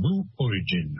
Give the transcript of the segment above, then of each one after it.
Blue Origin.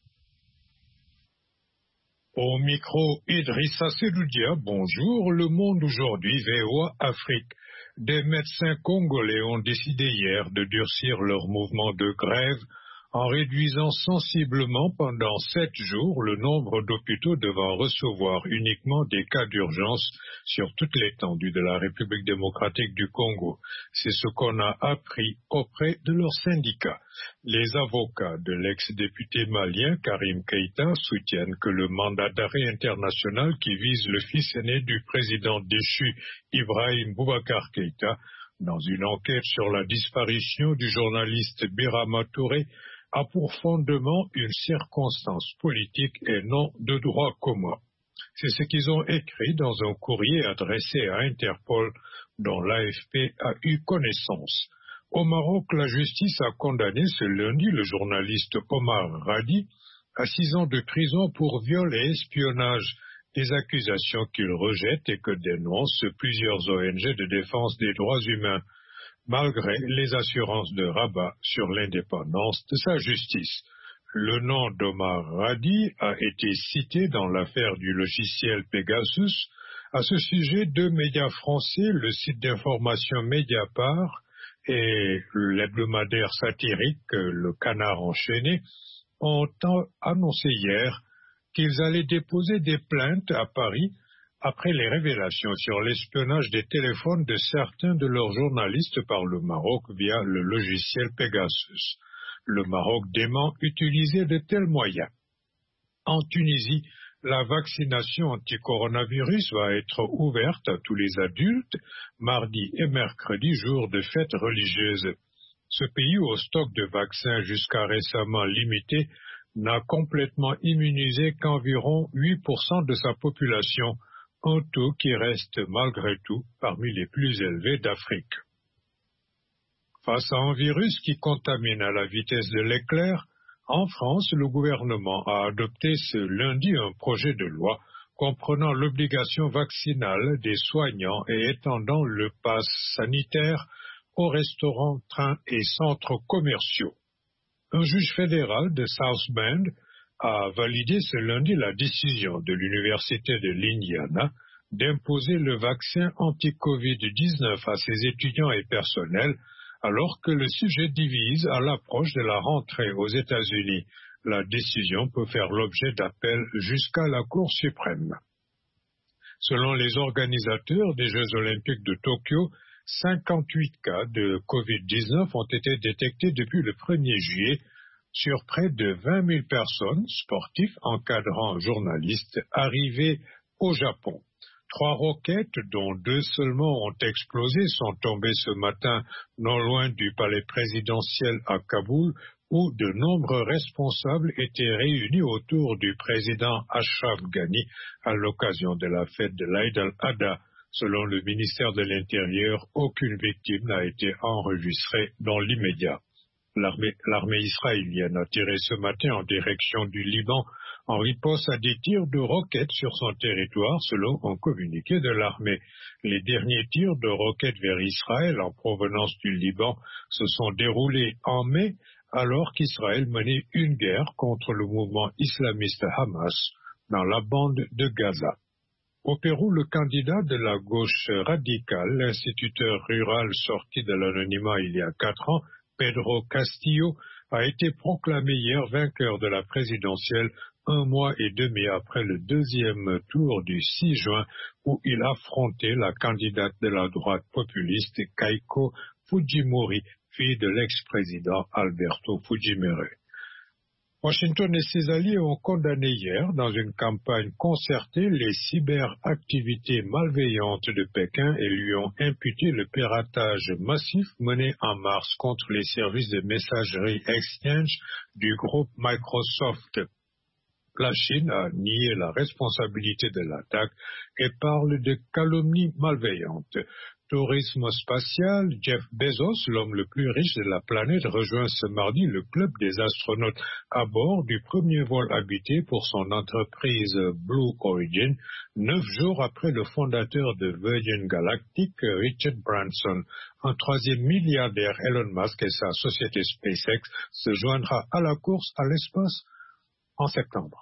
Au micro, Idrissa Seloudia, bonjour. Le Monde aujourd'hui, VOA Afrique. Des médecins congolais ont décidé hier de durcir leur mouvement de grève en réduisant sensiblement pendant 7 jours le nombre d'hôpitaux devant recevoir uniquement des cas d'urgence sur toute l'étendue de la République démocratique du Congo. C'est ce qu'on a appris auprès de leurs syndicats. Les avocats de l'ex-député malien Karim Keïta soutiennent que le mandat d'arrêt international qui vise le fils aîné du président déchu Ibrahim Boubacar Keïta, dans une enquête sur la disparition du journaliste Birama Touré, a pour fondement une circonstance politique et non de droit commun. C'est ce qu'ils ont écrit dans un courrier adressé à Interpol dont l'AFP a eu connaissance. Au Maroc, la justice a condamné ce lundi le journaliste Omar Radi à 6 ans de prison pour viol et espionnage, des accusations qu'il rejette et que dénoncent plusieurs ONG de défense des droits humains, malgré les assurances de Rabat sur l'indépendance de sa justice. Le nom d'Omar Radi a été cité dans l'affaire du logiciel Pegasus. À ce sujet, 2 médias français, le site d'information Mediapart et l'hebdomadaire satirique Le Canard enchaîné, ont annoncé hier qu'ils allaient déposer des plaintes à Paris après les révélations sur l'espionnage des téléphones de certains de leurs journalistes par le Maroc via le logiciel Pegasus. Le Maroc dément utiliser de tels moyens. En Tunisie, la vaccination anti-coronavirus va être ouverte à tous les adultes mardi et mercredi, jour de fêtes religieuses. Ce pays, au stock de vaccins jusqu'à récemment limité, n'a complètement immunisé qu'environ 8% de sa population, un taux qui reste malgré tout parmi les plus élevés d'Afrique. Face à un virus qui contamine à la vitesse de l'éclair, en France, le gouvernement a adopté ce lundi un projet de loi comprenant l'obligation vaccinale des soignants et étendant le pass sanitaire aux restaurants, trains et centres commerciaux. Un juge fédéral de South Bend a validé ce lundi la décision de l'Université de l'Indiana d'imposer le vaccin anti-Covid-19 à ses étudiants et personnels, alors que le sujet divise à l'approche de la rentrée aux États-Unis. La décision peut faire l'objet d'appels jusqu'à la Cour suprême. Selon les organisateurs des Jeux olympiques de Tokyo, 58 cas de Covid-19 ont été détectés depuis le 1er juillet sur près de 20 000 personnes, sportifs, encadrants, journalistes, arrivés au Japon. 3 roquettes, dont 2 seulement ont explosé, sont tombées ce matin non loin du palais présidentiel à Kaboul, où de nombreux responsables étaient réunis autour du président Ashraf Ghani à l'occasion de la fête de l'Aïd al-Adha. Selon le ministère de l'Intérieur, aucune victime n'a été enregistrée dans l'immédiat. L'armée israélienne a tiré ce matin en direction du Liban en riposte à des tirs de roquettes sur son territoire, selon un communiqué de l'armée. Les derniers tirs de roquettes vers Israël en provenance du Liban se sont déroulés en mai, alors qu'Israël menait une guerre contre le mouvement islamiste Hamas dans la bande de Gaza. Au Pérou, le candidat de la gauche radicale, l'instituteur rural sorti de l'anonymat il y a 4 ans, Pedro Castillo, a été proclamé hier vainqueur de la présidentielle 1 mois et demi après le 2e tour du 6 juin où il affrontait la candidate de la droite populiste Keiko Fujimori, fille de l'ex-président Alberto Fujimori. Washington et ses alliés ont condamné hier, dans une campagne concertée, les cyberactivités malveillantes de Pékin et lui ont imputé le piratage massif mené en mars contre les services de messagerie Exchange du groupe Microsoft. La Chine a nié la responsabilité de l'attaque et parle de calomnie malveillante. tourisme spatial, Jeff Bezos, l'homme le plus riche de la planète, rejoint ce mardi le club des astronautes à bord du premier vol habité pour son entreprise Blue Origin, 9 jours après le fondateur de Virgin Galactic, Richard Branson. Un troisième milliardaire, Elon Musk, et sa société SpaceX se joindra à la course à l'espace en septembre.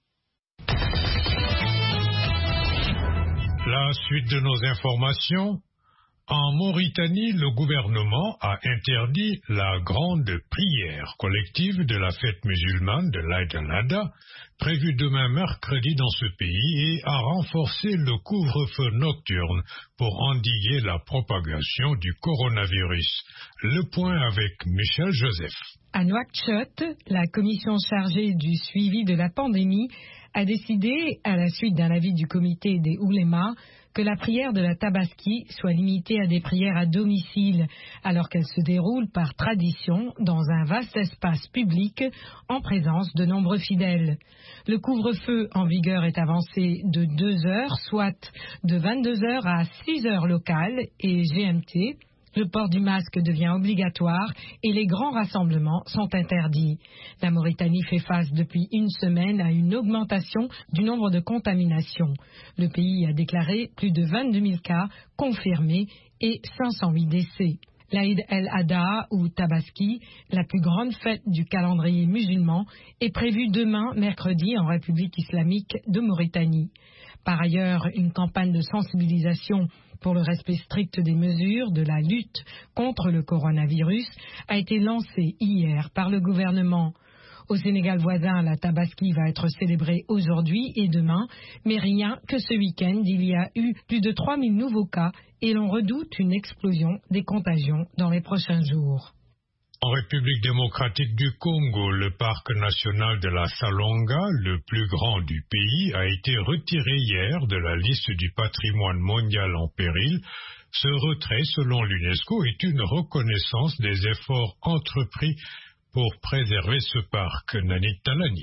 La suite de nos informations. En Mauritanie, le gouvernement a interdit la grande prière collective de la fête musulmane de l'Aïd al-Adha, prévue demain mercredi dans ce pays, et a renforcé le couvre-feu nocturne pour endiguer la propagation du coronavirus. Le point avec Michel Joseph. À Nouakchott, la commission chargée du suivi de la pandémie a décidé, à la suite d'un avis du comité des oulémas, que la prière de la Tabaski soit limitée à des prières à domicile, alors qu'elle se déroule par tradition dans un vaste espace public en présence de nombreux fidèles. Le couvre-feu en vigueur est avancé de 2 heures, soit de 22 heures à 6 heures locales et GMT. Le port du masque devient obligatoire et les grands rassemblements sont interdits. La Mauritanie fait face depuis une semaine à une augmentation du nombre de contaminations. Le pays a déclaré plus de 22 000 cas confirmés et 508 décès. L'Aïd el-Adha ou Tabaski, la plus grande fête du calendrier musulman, est prévue demain, mercredi, en République islamique de Mauritanie. Par ailleurs, une campagne de sensibilisation pour le respect strict des mesures de la lutte contre le coronavirus a été lancée hier par le gouvernement. Au Sénégal voisin, la Tabaski va être célébrée aujourd'hui et demain, mais rien que ce week-end, il y a eu plus de 3 000 nouveaux cas et l'on redoute une explosion des contagions dans les prochains jours. En République démocratique du Congo, le parc national de la Salonga, le plus grand du pays, a été retiré hier de la liste du patrimoine mondial en péril. Ce retrait, selon l'UNESCO, est une reconnaissance des efforts entrepris pour préserver ce parc. Nanit Talani.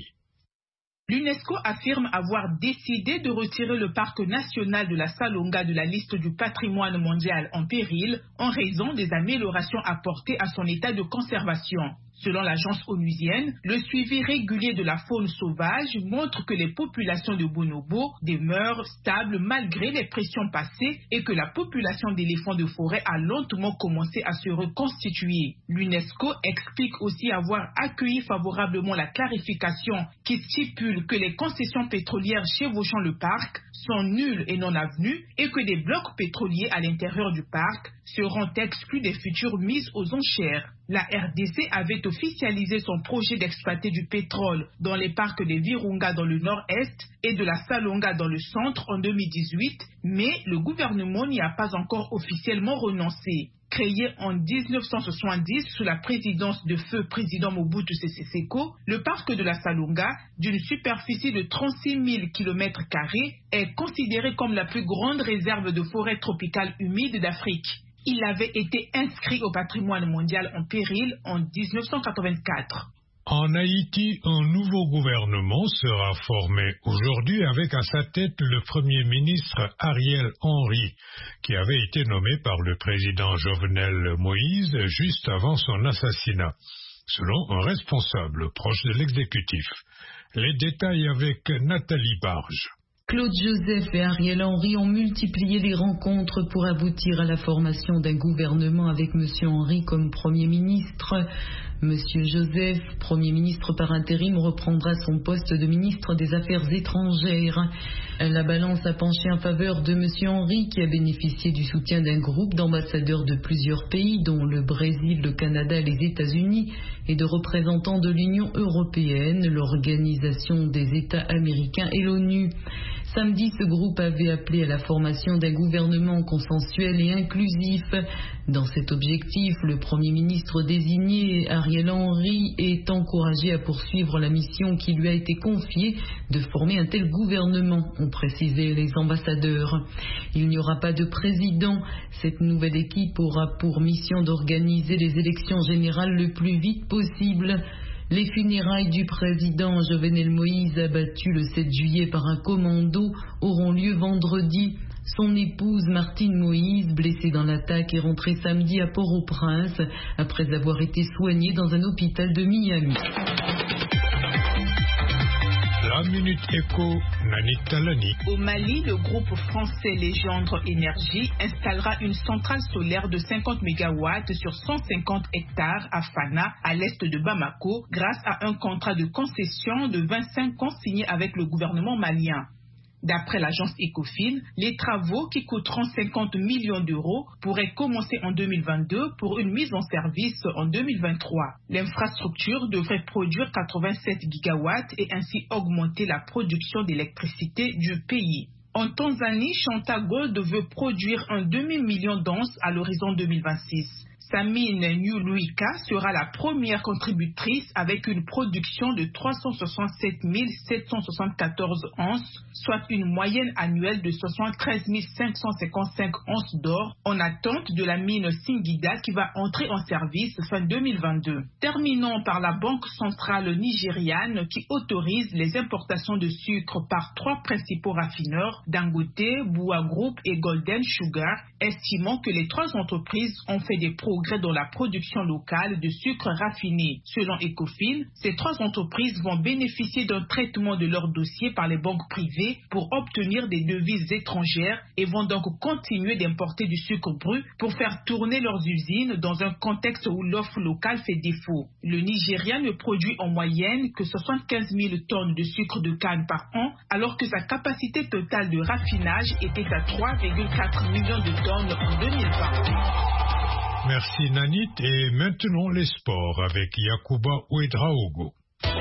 L'UNESCO affirme avoir décidé de retirer le parc national de la Salonga de la liste du patrimoine mondial en péril en raison des améliorations apportées à son état de conservation. Selon l'agence onusienne, le suivi régulier de la faune sauvage montre que les populations de bonobo demeurent stables malgré les pressions passées et que la population d'éléphants de forêt a lentement commencé à se reconstituer. L'UNESCO explique aussi avoir accueilli favorablement la clarification qui stipule que les concessions pétrolières chevauchant le parc sont nulles et non avenues et que des blocs pétroliers à l'intérieur du parc seront exclus des futures mises aux enchères. La RDC avait officialisé son projet d'exploiter du pétrole dans les parcs de Virunga dans le nord-est et de la Salonga dans le centre en 2018, mais le gouvernement n'y a pas encore officiellement renoncé. Créé en 1970 sous la présidence de feu président Mobutu Sese Seko, le parc de la Salonga, d'une superficie de 36 000 km², est considéré comme la plus grande réserve de forêt tropicale humide d'Afrique. Il avait été inscrit au patrimoine mondial en péril en 1984. En Haïti, un nouveau gouvernement sera formé aujourd'hui avec à sa tête le Premier ministre Ariel Henry, qui avait été nommé par le président Jovenel Moïse juste avant son assassinat, selon un responsable proche de l'exécutif. Les détails avec Nathalie Barge. Claude Joseph et Ariel Henry ont multiplié les rencontres pour aboutir à la formation d'un gouvernement avec M. Henry comme Premier ministre. M. Joseph, Premier ministre par intérim, reprendra son poste de ministre des Affaires étrangères. La balance a penché en faveur de M. Henry, qui a bénéficié du soutien d'un groupe d'ambassadeurs de plusieurs pays, dont le Brésil, le Canada et les États-Unis, et de représentants de l'Union européenne, l'Organisation des États américains et l'ONU. Samedi, ce groupe avait appelé à la formation d'un gouvernement consensuel et inclusif. Dans cet objectif, le Premier ministre désigné, Ariel Henry, est encouragé à poursuivre la mission qui lui a été confiée de former un tel gouvernement, ont précisé les ambassadeurs. Il n'y aura pas de président. Cette nouvelle équipe aura pour mission d'organiser les élections générales le plus vite possible. Les funérailles du président Jovenel Moïse, abattu le 7 juillet par un commando, auront lieu vendredi. Son épouse Martine Moïse, blessée dans l'attaque, est rentrée samedi à Port-au-Prince après avoir été soignée dans un hôpital de Miami. La Minute Éco, Nanik Talani. Au Mali, le groupe français Légendre Énergie installera une centrale solaire de 50 MW sur 150 hectares à Fana, à l'est de Bamako, grâce à un contrat de concession de 25 ans signé avec le gouvernement malien. D'après l'agence Ecofin, les travaux qui coûteront 50 millions d'euros pourraient commencer en 2022 pour une mise en service en 2023. L'infrastructure devrait produire 87 gigawatts et ainsi augmenter la production d'électricité du pays. En Tanzanie, Shanta Gold veut produire un demi-million d'onces à l'horizon 2026. Sa mine New Luika sera la première contributrice avec une production de 367 774 onces, soit une moyenne annuelle de 73 555 onces d'or, en attente de la mine Singida qui va entrer en service fin 2022. Terminons par la Banque centrale nigériane qui autorise les importations de sucre par 3 principaux raffineurs, Dangote, Bua Group et Golden Sugar, estimant que les 3 entreprises ont fait des progrès dans la production locale de sucre raffiné. Selon Ecofin, ces 3 entreprises vont bénéficier d'un traitement de leur dossier par les banques privées pour obtenir des devises étrangères et vont donc continuer d'importer du sucre brut pour faire tourner leurs usines dans un contexte où l'offre locale fait défaut. Le Nigeria ne produit en moyenne que 75 000 tonnes de sucre de canne par an, alors que sa capacité totale de raffinage était à 3,4 millions de tonnes en 2020. Merci Nanit, et maintenant les sports avec Yacouba Ouedraogo.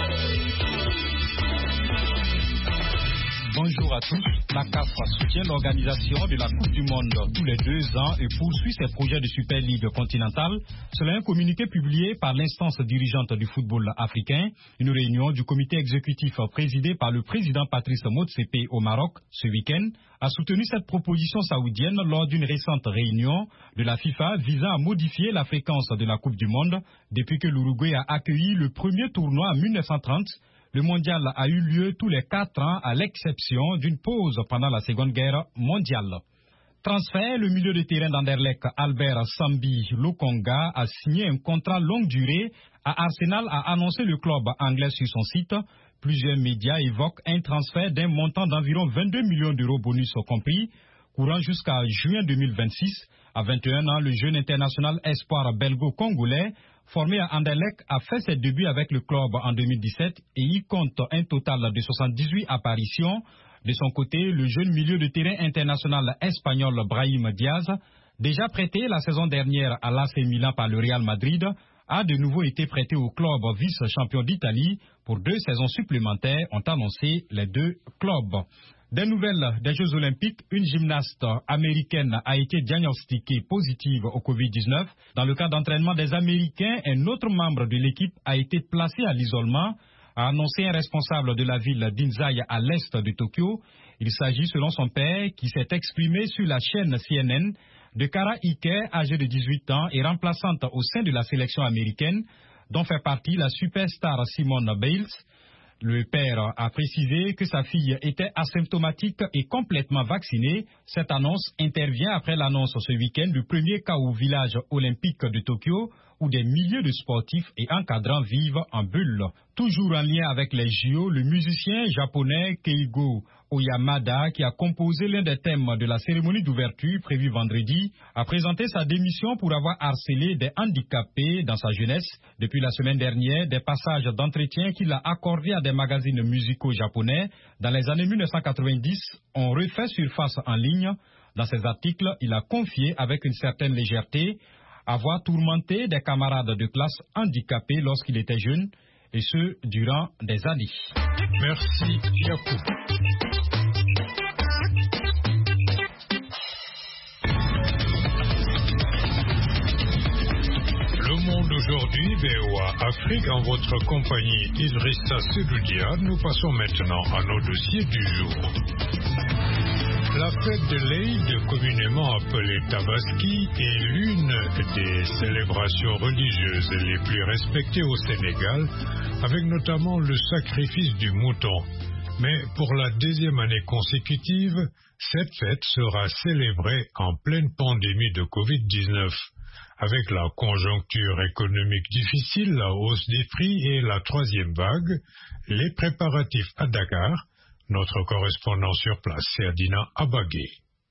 Bonjour à tous. La CAF soutient l'organisation de la Coupe du Monde tous les 2 ans et poursuit ses projets de Super League continentale. Selon un communiqué publié par l'instance dirigeante du football africain, une réunion du comité exécutif présidé par le président Patrice Motsepe au Maroc ce week-end a soutenu cette proposition saoudienne lors d'une récente réunion de la FIFA visant à modifier la fréquence de la Coupe du Monde. Depuis que l'Uruguay a accueilli le premier tournoi en 1930, le mondial a eu lieu tous les 4 ans à l'exception d'une pause pendant la Seconde Guerre mondiale. Transfert, le milieu de terrain d'Anderlecht Albert Sambi Lokonga a signé un contrat longue durée à Arsenal, a annoncé le club anglais sur son site. Plusieurs médias évoquent un transfert d'un montant d'environ 22 millions d'euros bonus compris, courant jusqu'à juin 2026. À 21 ans, le jeune international espoir belgo-congolais formé à Anderlecht a fait ses débuts avec le club en 2017 et y compte un total de 78 apparitions. De son côté, le jeune milieu de terrain international espagnol Brahim Diaz, déjà prêté la saison dernière à l'AC Milan par le Real Madrid, a de nouveau été prêté au club vice-champion d'Italie pour 2 saisons supplémentaires, ont annoncé les 2 clubs. Des nouvelles des Jeux Olympiques, une gymnaste américaine a été diagnostiquée positive au Covid-19. Dans le cas d'entraînement des Américains, un autre membre de l'équipe a été placé à l'isolement, a annoncé un responsable de la ville d'Inzai à l'est de Tokyo. Il s'agit, selon son père, qui s'est exprimé sur la chaîne CNN, de Kara Ike, âgée de 18 ans et remplaçante au sein de la sélection américaine, dont fait partie la superstar Simone Biles. Le père a précisé que sa fille était asymptomatique et complètement vaccinée. Cette annonce intervient après l'annonce ce week-end du premier cas au village olympique de Tokyo, où des milliers de sportifs et encadrants vivent en bulle. Toujours en lien avec les JO, le musicien japonais Keigo Oyamada, qui a composé l'un des thèmes de la cérémonie d'ouverture prévue vendredi, a présenté sa démission pour avoir harcelé des handicapés dans sa jeunesse. Depuis la semaine dernière, des passages d'entretien qu'il a accordés à des magazines musicaux japonais dans les années 1990 ont refait surface en ligne. Dans ces articles, il a confié avec une certaine légèreté avoir tourmenté des camarades de classe handicapés lorsqu'il était jeune, et ce, durant des années. Merci, Yakou. Le monde aujourd'hui, VOA Afrique, en votre compagnie Idrissa Seloudia. Nous passons maintenant à nos dossiers du jour. La fête de l'Aïd, communément appelée Tabaski, est l'une des célébrations religieuses les plus respectées au Sénégal, avec notamment le sacrifice du mouton. Mais pour la 2e année consécutive, cette fête sera célébrée en pleine pandémie de Covid-19. Avec la conjoncture économique difficile, la hausse des prix et la 3e vague, les préparatifs à Dakar, notre correspondant sur place, Serdina Abagé.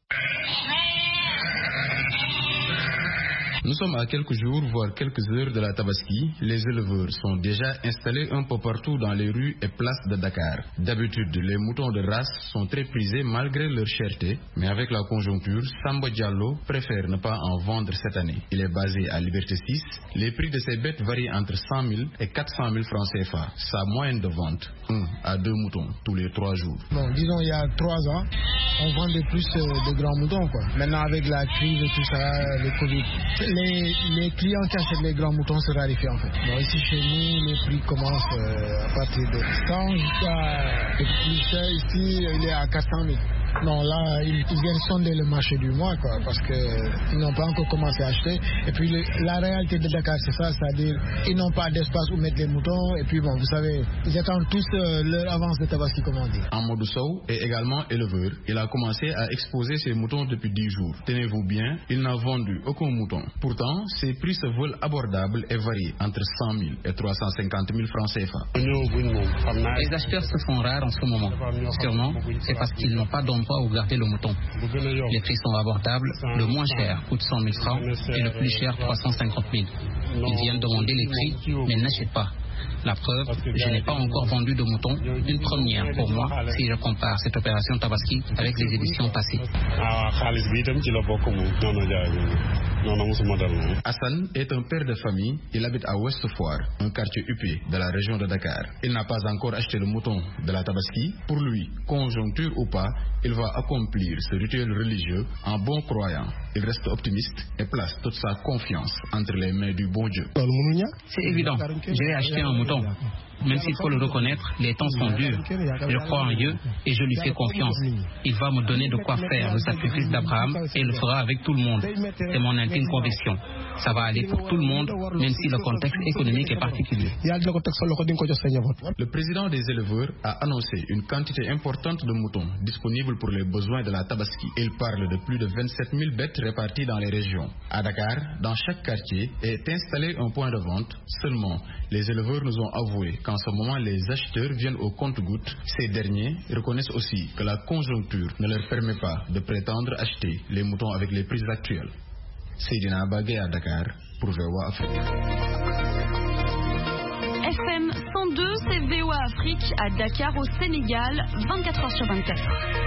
Nous sommes à quelques jours, voire quelques heures de la Tabaski. Les éleveurs sont déjà installés un peu partout dans les rues et places de Dakar. D'habitude, les moutons de race sont très prisés malgré leur cherté. Mais avec la conjoncture, Samba Diallo préfère ne pas en vendre cette année. Il est basé à Liberté 6. Les prix de ces bêtes varient entre 100 000 et 400 000 francs CFA. Sa moyenne de vente, 1 à 2 moutons tous les 3 jours. Bon, disons, il y a 3 ans, on vendait plus de grands moutons, quoi. Maintenant, avec la crise et tout ça, le Covid, les clients qui achètent les grands moutons se raréfient en fait. Bon, ici chez nous, les prix commencent à partir de 100 jusqu'à le plus cher ici, il est à 400 000. Non, là, ils viennent sonder le marché du mois, quoi, parce qu'ils n'ont pas encore commencé à acheter. Et puis, la réalité de Dakar, c'est ça, c'est-à-dire, ils n'ont pas d'espace où mettre les moutons. Et puis, bon, vous savez, ils attendent tous leur avance de Tabaski, comme on dit. Amadou Sow est également éleveur. Il a commencé à exposer ses moutons depuis 10 jours. Tenez-vous bien, il n'a vendu aucun mouton. Pourtant, ses prix se veulent abordables et varient entre 100 000 et 350 000 francs CFA. Les acheteurs se font rares en ce moment. Sûrement, c'est parce qu'ils n'ont pas d'emploi ou garder le mouton. Les prix sont abordables, le moins cher coûte 100 000 francs et le plus cher 350 000. Ils viennent demander les prix mais n'achètent pas. La preuve, je n'ai pas encore vendu de mouton, une première pour moi si je compare cette opération Tabaski avec les éditions passées. Hassan est un père de famille, il habite à Ouest Foire, un quartier huppé de la région de Dakar. Il n'a pas encore acheté le mouton de la Tabaski. Pour lui, conjoncture ou pas, il va accomplir ce rituel religieux en bon croyant. Il reste optimiste et place toute sa confiance entre les mains du bon Dieu. C'est évident, je vais acheter un mouton. Même s'il faut le reconnaître, les temps sont durs. Je crois en Dieu et je lui fais confiance. Il va me donner de quoi faire le sacrifice d'Abraham et il le fera avec tout le monde. C'est mon intime conviction. Ça va aller pour tout le monde, même si le contexte économique est particulier. Le président des éleveurs a annoncé une quantité importante de moutons disponibles pour les besoins de la Tabaski. Il parle de plus de 27 000 bêtes réparties dans les régions. À Dakar, dans chaque quartier, est installé un point de vente. Seulement, les éleveurs nous ont avoué qu'en ce moment, les acheteurs viennent au compte-gouttes. Ces derniers reconnaissent aussi que la conjoncture ne leur permet pas de prétendre acheter les moutons avec les prix actuels. Seydina Abagé à Dakar pour VOA Afrique. FM 102, c'est VOA Afrique à Dakar au Sénégal, 24h sur 24.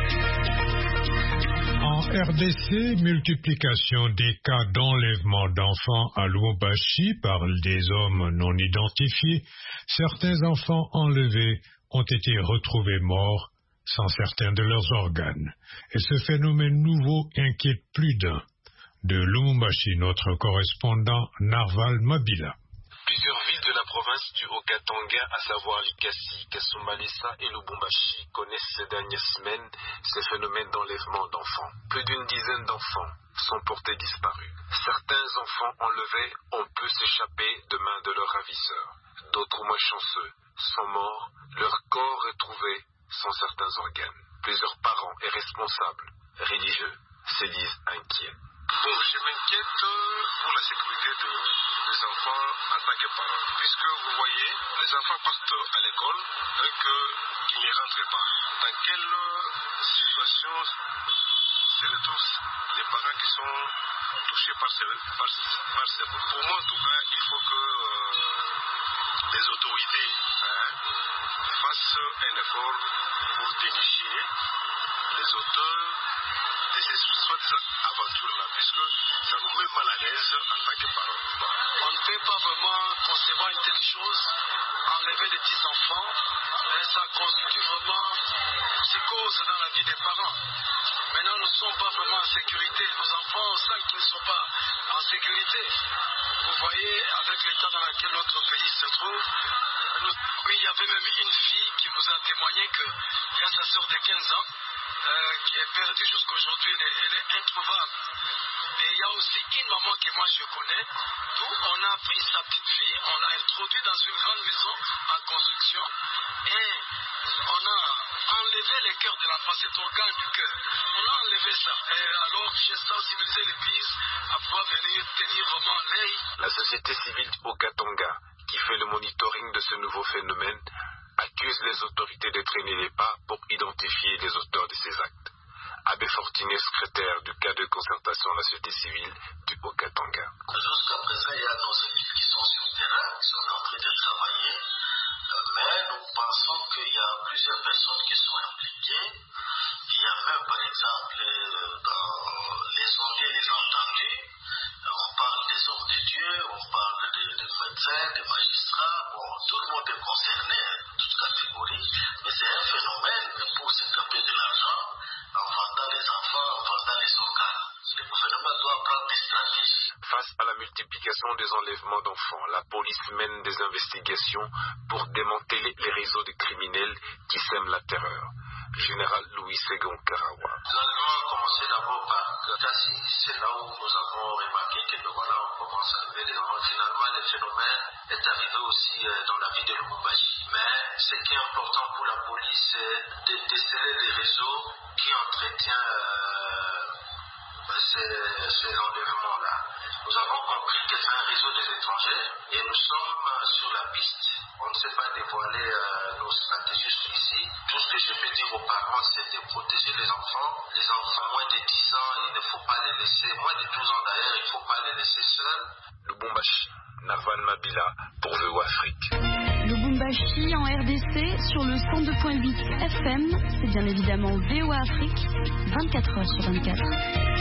En RDC, multiplication des cas d'enlèvement d'enfants à Lubumbashi par des hommes non identifiés. Certains enfants enlevés ont été retrouvés morts sans certains de leurs organes. Et ce phénomène nouveau inquiète plus d'un. De Lubumbashi, notre correspondant Narval Mabila. Plusieurs villes de la province du Haut-Katanga, à savoir Likasi, Kasumbalesa et Lubumbashi, connaissent ces dernières semaines ce phénomène d'enlèvement d'enfants. Plus d'une dizaine d'enfants sont portés disparus. Certains enfants enlevés ont pu s'échapper de main de leurs ravisseurs. D'autres moins chanceux sont morts, leur corps retrouvés sans certains organes. Plusieurs parents et responsables religieux se disent inquiets. Bon, je m'inquiète pour la sécurité des enfants en tant que parents. Puisque vous voyez, les enfants partent à l'école et qu'ils n'y rentrent pas. Dans quelle situation se retrouvent les parents qui sont touchés par ces... Pour moi, en tout cas, il faut que les autorités fassent un effort pour dénicher les auteurs de ces aventures-là, puisque ça nous met mal à l'aise en tant que parents. On ne peut pas vraiment concevoir une telle chose, enlever des petits enfants, et ça constitue vraiment une psychose dans la vie des parents. Maintenant, nous ne sommes pas vraiment en sécurité. Nos enfants, on sent qu'ils ne sont pas en sécurité. Vous voyez, avec l'état dans lequel notre pays se trouve, il y avait même une fille qui nous a témoigné qu'il y a sa soeur de 15 ans qui est perdue jusqu'aujourd'hui, elle est introuvable. Et il y a aussi une maman que moi je connais, d'où on a pris sa petite fille, on l'a introduite dans une grande maison en construction et on a enlever les cœurs de l'enfant, cet organe du cœur. On a enlevé ça. Et alors, j'ai sensibilisé l'Église à pouvoir venir tenir vraiment l'œil. La société civile au Katanga, qui fait le monitoring de ce nouveau phénomène, accuse les autorités de traîner les pas pour identifier les auteurs de ces actes. Abbé Fortinet, secrétaire du cadre de concertation de la société civile du Haut-Katanga. Jusqu'à présent, il y a nos équipes qui sont sur le terrain, qui sont en train de travailler, mais nous pensons qu'il y a plusieurs personnes qui sont impliquées. Il y a même, par exemple, dans les ondes, les entendus, on parle des hommes de Dieu, on parle des médecins, des magistrats, bon, tout le monde est concerné, toute catégorie, mais c'est un phénomène pour s'échapper de l'argent en vendant les enfants, en vendant les organes. Le gouvernement doit prendre des stratégies. Face à la multiplication des enlèvements d'enfants, la police mène des investigations pour démanteler les réseaux de criminels qui sèment la terreur. Général Louis Segon Karawa. L'enlèvement a commencé d'abord par Kassi, c'est là où nous avons remarqué que voilà, on commence à lever les enfants. Finalement, le phénomène est arrivé aussi dans la ville de Lubumbashi. Mais ce qui est important pour la police, c'est de déceler les réseaux qui entretiennent ces enlèvements-là. Nous avons compris que c'est un réseau des étrangers et nous sommes sur la piste. On ne sait pas dévoiler nos stratégies ici. Tout ce que je peux dire aux parents, c'est de protéger les enfants. Les enfants moins de 10 ans, il ne faut pas les laisser, moins de 12 ans d'ailleurs, il ne faut pas les laisser seuls. Lubumbashi, Narvan Mabila pour VOA Afrique. Lubumbashi en RDC sur le 102.8 FM, c'est bien évidemment VOA Afrique, 24 heures sur 24.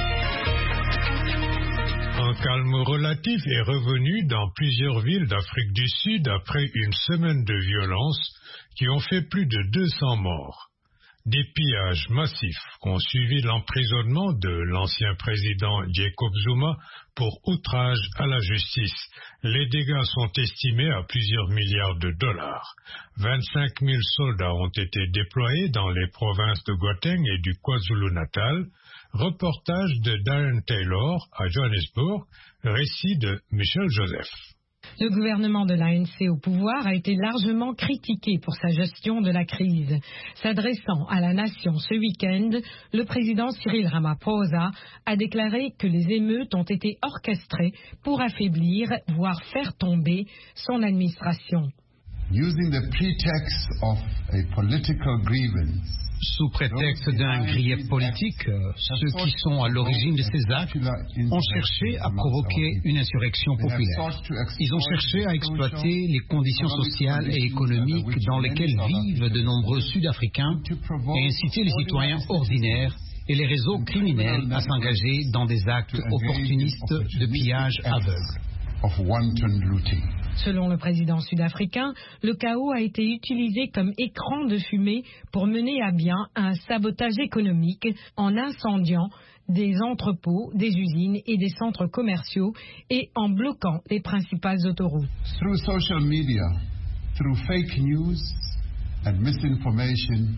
Un calme relatif est revenu dans plusieurs villes d'Afrique du Sud après une semaine de violence qui ont fait plus de 200 morts. Des pillages massifs ont suivi l'emprisonnement de l'ancien président Jacob Zuma pour outrage à la justice. Les dégâts sont estimés à plusieurs milliards de dollars. 25 000 soldats ont été déployés dans les provinces de Gauteng et du KwaZulu-Natal. Reportage de Darren Taylor à Johannesburg, récit de Michel Joseph. Le gouvernement de l'ANC au pouvoir a été largement critiqué pour sa gestion de la crise. S'adressant à la nation ce week-end, le président Cyril Ramaphosa a déclaré que les émeutes ont été orchestrées pour affaiblir, voire faire tomber son administration. Using the pretext of a political grievance, sous prétexte d'un grief politique, ceux qui sont à l'origine de ces actes ont cherché à provoquer une insurrection populaire. Ils ont cherché à exploiter les conditions sociales et économiques dans lesquelles vivent de nombreux Sud-Africains et inciter les citoyens ordinaires et les réseaux criminels à s'engager dans des actes opportunistes de pillage aveugle. Selon le président sud-africain, le chaos a été utilisé comme écran de fumée pour mener à bien un sabotage économique en incendiant des entrepôts, des usines et des centres commerciaux et en bloquant les principales autoroutes. Through social media, through fake news and misinformation,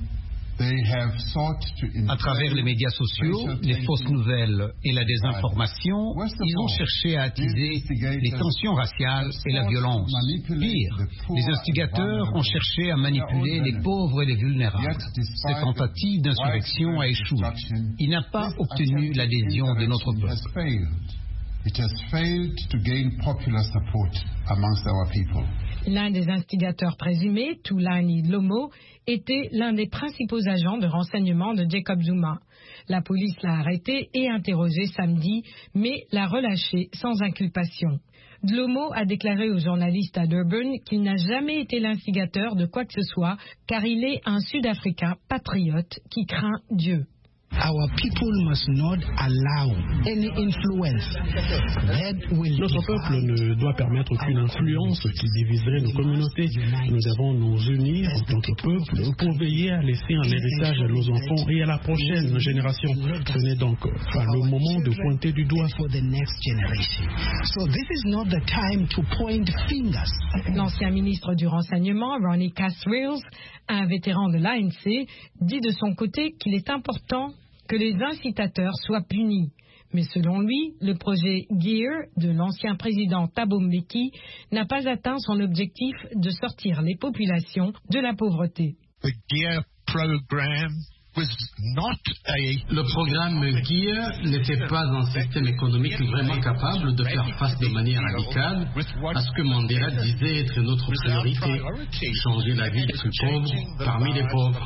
à travers les médias sociaux, les fausses nouvelles et la désinformation, ils ont cherché à attiser les tensions raciales et la violence. Pire, les instigateurs ont cherché à manipuler les pauvres et les vulnérables. Cette tentative d'insurrection a échoué. Il n'a pas obtenu l'adhésion de notre peuple. It has failed to gain popular support amongst our people. L'un des instigateurs présumés, Thulani Lomo, était l'un des principaux agents de renseignement de Jacob Zuma. La police l'a arrêté et interrogé samedi, mais l'a relâché sans inculpation. Dlomo a déclaré aux journalistes à Durban qu'il n'a jamais été l'instigateur de quoi que ce soit, car il est un Sud-Africain patriote qui craint Dieu. Our people must not allow any influence that will. Notre peuple ne doit permettre aucune influence qui diviserait nos communautés. Nous devons nous unir en tant que peuple pour veiller à laisser un héritage à nos enfants et à la prochaine génération. Ce n'est donc pas le moment de pointer du doigt. For the next generation. So this is not the time to point fingers. L'ancien ministre du renseignement, Ronnie Kasrils, un vétéran de l'ANC, dit de son côté qu'il est important que les incitateurs soient punis. Mais selon lui, le projet GEAR de l'ancien président Thabo Mbeki n'a pas atteint son objectif de sortir les populations de la pauvreté. The GEAR Le programme GEAR n'était pas un système économique vraiment capable de faire face de manière radicale à ce que Mandela disait être notre priorité, changer la vie des plus pauvres parmi les pauvres.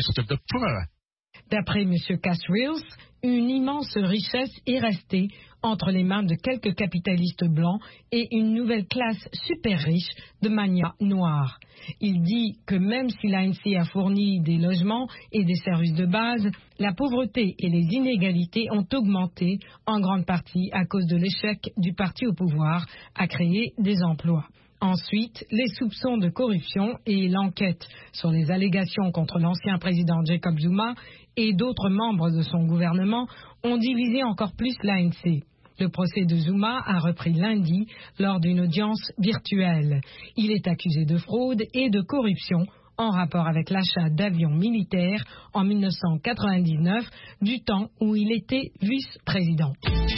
D'après M. Casrills, une immense richesse est restée entre les mains de quelques capitalistes blancs et une nouvelle classe super riche de mania noirs. Il dit que même si l'ANC a fourni des logements et des services de base, la pauvreté et les inégalités ont augmenté en grande partie à cause de l'échec du parti au pouvoir à créer des emplois. Ensuite, les soupçons de corruption et l'enquête sur les allégations contre l'ancien président Jacob Zuma et d'autres membres de son gouvernement ont divisé encore plus l'ANC. Le procès de Zuma a repris lundi lors d'une audience virtuelle. Il est accusé de fraude et de corruption en rapport avec l'achat d'avions militaires en 1999, du temps où il était vice-président.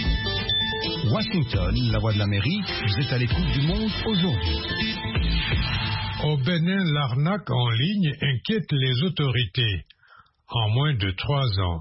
Washington, la voix de l'Amérique, vous êtes à l'écoute du monde aujourd'hui. Au Bénin, l'arnaque en ligne inquiète les autorités. En moins de 3 ans,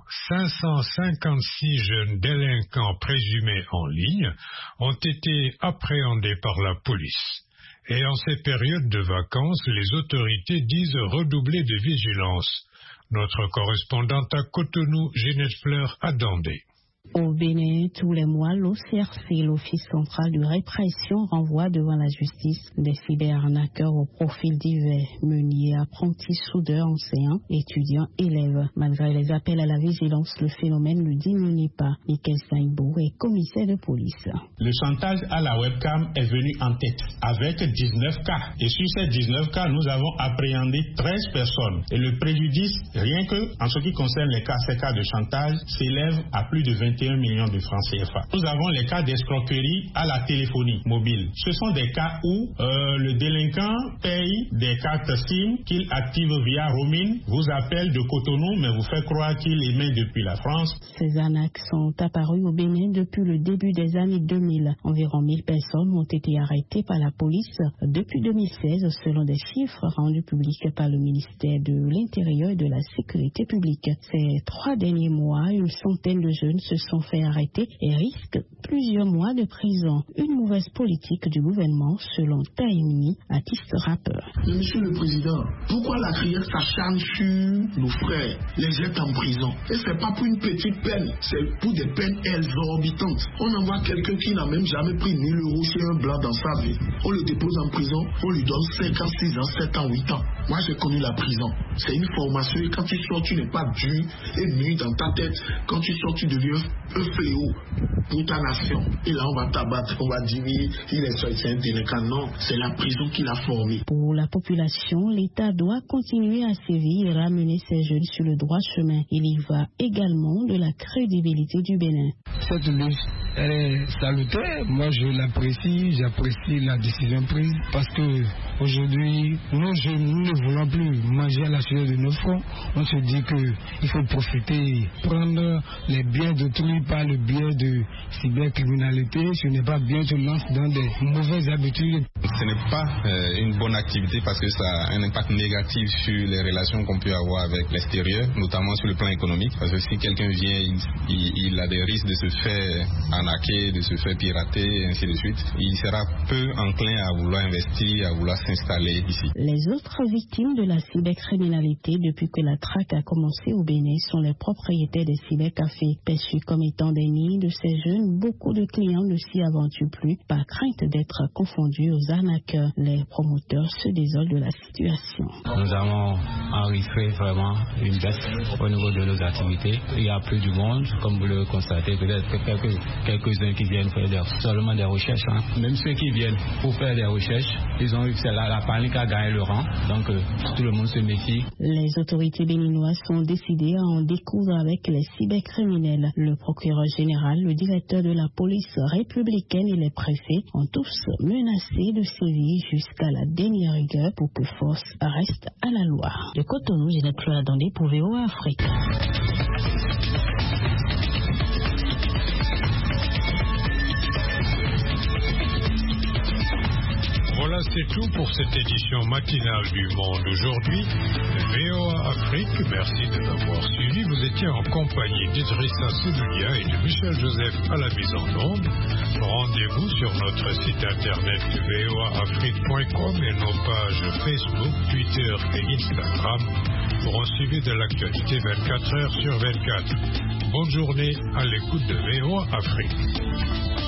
556 jeunes délinquants présumés en ligne ont été appréhendés par la police. Et en ces périodes de vacances, les autorités disent redoubler de vigilance. Notre correspondante à Cotonou, Ginette Fleur, a Dandé. Au Bénin, tous les mois, l'OCRC, l'Office central de répression, renvoie devant la justice des cyberarnaqueurs au profil divers, meuniers, apprentis, soudeurs, enseignants, étudiants, élèves. Malgré les appels à la vigilance, le phénomène ne diminue pas. Michael Saïbou est commissaire de police. Le chantage à la webcam est venu en tête avec 19 cas. Et sur ces 19 cas, nous avons appréhendé 13 personnes. Et le préjudice, rien que en ce qui concerne ces cas de chantage, s'élève à plus de 21 millions de francs CFA. Nous avons les cas d'escroquerie à la téléphonie mobile. Ce sont des cas où le délinquant paye des cartes SIM qu'il active via roaming, vous appelle de Cotonou, mais vous fait croire qu'il émet depuis la France. Ces arnaques sont apparues au Bénin depuis le début des années 2000. Environ 1000 personnes ont été arrêtées par la police depuis 2016, selon des chiffres rendus publics par le ministère de l'Intérieur et de la Sécurité publique. Ces 3 derniers mois, une centaine de jeunes se sont fait arrêter et risquent plusieurs mois de prison. Une mauvaise politique du gouvernement, selon Taïmi, artiste rappeur. Monsieur le Président, pourquoi la criette s'acharne sur nos frères, les jette en prison? Et c'est pas pour une petite peine, c'est pour des peines exorbitantes. On envoie quelqu'un qui n'a même jamais pris 1000 € chez un blanc dans sa vie. On le dépose en prison, on lui donne 5 ans, 6 ans, 7 ans, 8 ans. Moi j'ai connu la prison. C'est une formation et quand tu sors, tu n'es pas dur et nuit dans ta tête. Quand tu sors, tu deviens un fléau pour ta nation. Et là, on va t'abattre, on va dire, il est un délinquant. Non, c'est la prison qui l'a formé. Pour la population, l'État doit continuer à sévir et ramener ces jeunes sur le droit chemin. Il y va également de la crédibilité du Bénin. Cette lutte, elle est salutaire. Moi, je l'apprécie, j'apprécie la décision prise parce que aujourd'hui, nous jeunes, nous ne voulons plus manger à la sueur de nos fronts. On se dit qu'il faut profiter, prendre les biens d'autrui par le biais de cybercriminalité. Ce n'est pas bien, se lance dans des mauvaises habitudes. Ce n'est pas une bonne activité parce que ça a un impact négatif sur les relations qu'on peut avoir avec l'extérieur, notamment sur le plan économique. Parce que si quelqu'un vient, il a des risques de se faire arnaquer, de se faire pirater, et ainsi de suite. Il sera peu enclin à vouloir investir, à vouloir s'installer ici. Les autres victimes de la cybercriminalité depuis que la traque a commencé au Bénin sont les propriétaires des cybercafés. Perçus comme étant des nids de ces jeunes, beaucoup de clients ne s'y aventurent plus par crainte d'être confondus aux arnaqueurs. Les promoteurs se désolent de la situation. Nous avons enregistré vraiment une baisse au niveau de nos activités. Il n'y a plus du monde, comme vous le constatez, peut-être quelques-uns qui viennent faire seulement des recherches. Même ceux qui viennent pour faire des recherches, ils ont eu la panique à gagner le rang, donc tout le monde se méfie. Les autorités béninoises sont décidées à en découdre avec les cybercriminels. Le procureur général, le directeur de la police républicaine et les préfets ont tous menacé de sévir jusqu'à la dernière rigueur pour que force reste à la loi. De Cotonou, Ginette Fleur pour VOA Afrique. Voilà, c'est tout pour cette édition matinale du Monde aujourd'hui. VOA Afrique Afrique. Merci de l'avoir suivi. Vous étiez en compagnie d'Idrissa Seloudia et de Michel Joseph à la mise en onde. Rendez-vous sur notre site internet voaafrique.com et nos pages Facebook, Twitter et Instagram pour en suivre de l'actualité 24 heures sur 24. Bonne journée à l'écoute de VOA Afrique.